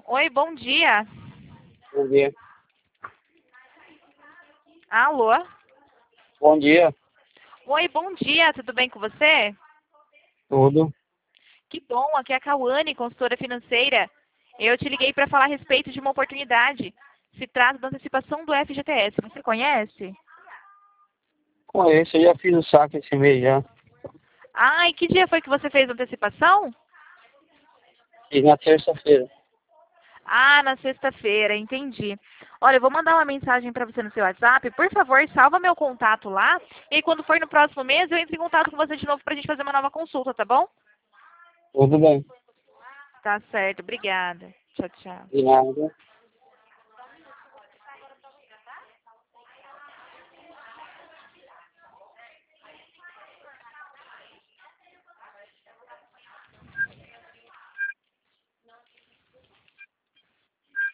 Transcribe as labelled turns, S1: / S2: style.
S1: Oi, bom dia.
S2: Bom dia.
S1: Alô?
S2: Bom dia.
S1: Oi, bom dia, tudo bem com você?
S2: Tudo.
S1: Que bom, aqui é a Cauane, consultora financeira. Eu te liguei para falar a respeito de uma oportunidade. Se trata da antecipação do FGTS. Você conhece?
S2: Conheço, eu já fiz o saque esse mês já.
S1: Ah, e que dia foi que você fez a antecipação?
S2: Fiz na terça-feira.
S1: Ah, na sexta-feira, entendi. Olha, eu vou mandar uma mensagem para você no seu WhatsApp. Por favor, salva meu contato lá. E aí, quando for no próximo mês, eu entro em contato com você de novo para a gente fazer uma nova consulta, tá bom?
S2: Tudo bem.
S1: Tá certo, obrigada. Tchau, tchau.
S2: De nada.